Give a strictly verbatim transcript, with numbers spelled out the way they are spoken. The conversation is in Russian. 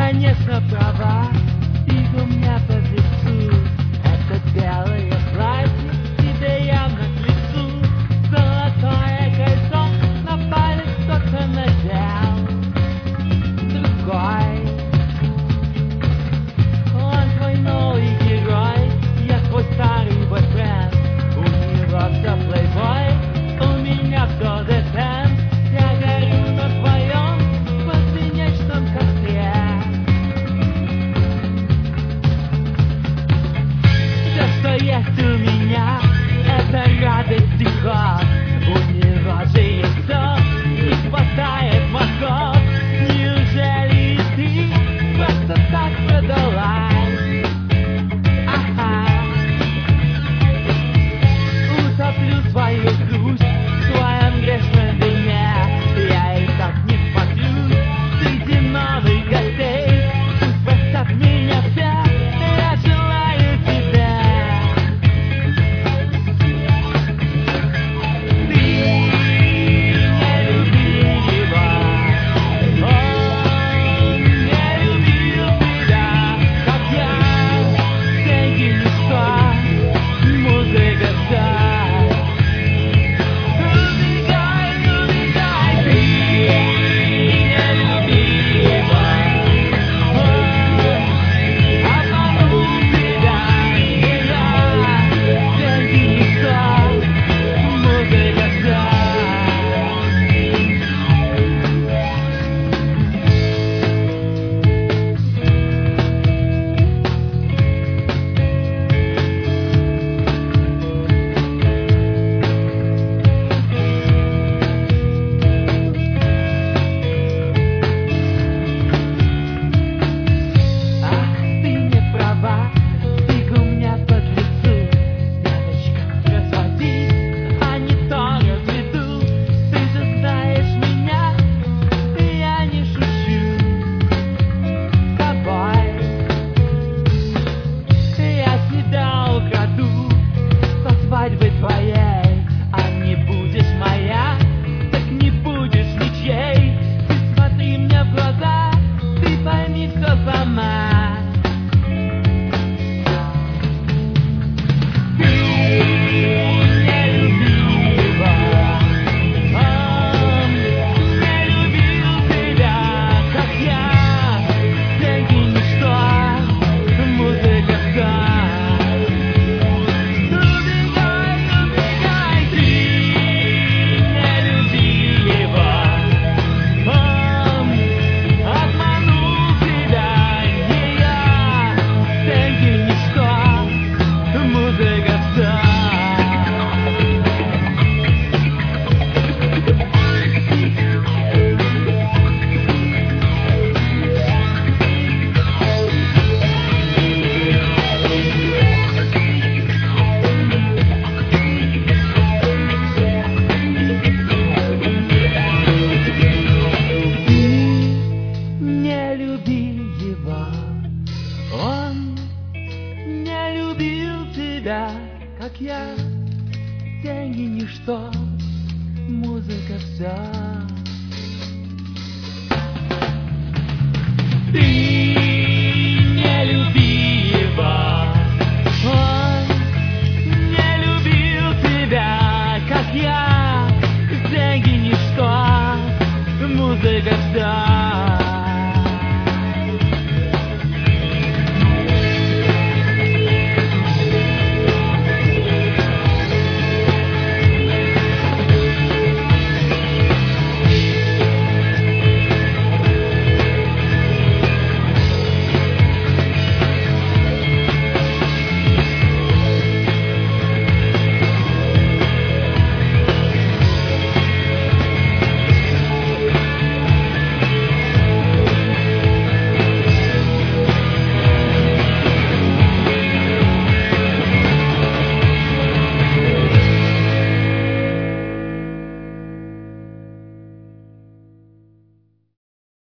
конечно, права, и у меня по лицу это белое платье тебе явно к лицу. Золотое кольцо на палец кто-то надел, другой. Он твой новый герой, я твой старый бойфренд. У него все плейбой, у меня все дефенд. Я горю на твоем бесконечном костре. Все, что есть у меня, это радость и ход. У него же есть все, не хватает мозгов. Неужели ты просто так продалась? Ага. Утоплю свою грусть в твоем грешном вине. Я и так не смотрю среди новых гостей. Пусть простят меня все, я желаю тебе. Ты не люби его, он не любил тебя, как я. Деньги ничто, музыка вся. Убегай, убегай, ты не люби его, он обманул тебя, не я. Деньги ничто, музыка вся. Ах, ты не права, фиг у меня под лицу. Девочка, разводи, а не то разведу. Ты же знаешь меня, я не шучу с тобой. Я тебя украду со свадьбы твоей. А не будешь моя, так не будешь ничей. Ты смотри мне в глаза, ты пойми все сама. Ты не люби его, он не любил тебя, как я. Деньги ничто, музыка вся. Убегай, убегай, ты не люби его, он обманул тебя, не я. Деньги ничто, музыка вся. Не люби его, он не любил тебя, как я. Деньги ничто, музыка вся. Ты не люби его, он не любил тебя, как я. Деньги ничто, музыка вся.